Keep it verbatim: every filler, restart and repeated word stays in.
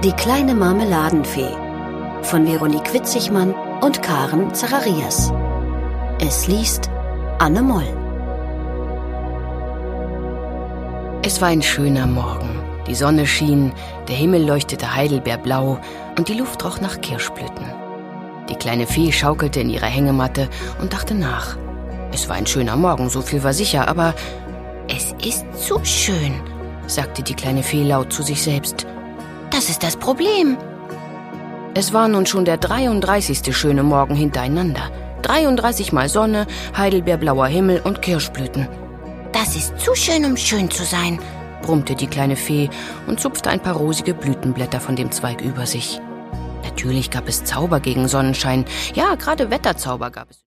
Die kleine Marmeladenfee von Veronique Witzigmann und Karen Zacharias. Es liest Anne Moll. Es war ein schöner Morgen. Die Sonne schien, der Himmel leuchtete heidelbeerblau und die Luft roch nach Kirschblüten. Die kleine Fee schaukelte in ihrer Hängematte und dachte nach. Es war ein schöner Morgen, so viel war sicher, aber es ist zu schön, sagte die kleine Fee laut zu sich selbst. Das ist das Problem. Es war nun schon der dreiunddreißigste schöne Morgen hintereinander. dreiunddreißig Mal Sonne, heidelbeerblauer Himmel und Kirschblüten. Das ist zu schön, um schön zu sein, brummte die kleine Fee und zupfte ein paar rosige Blütenblätter von dem Zweig über sich. Natürlich gab es Zauber gegen Sonnenschein. Ja, gerade Wetterzauber gab es.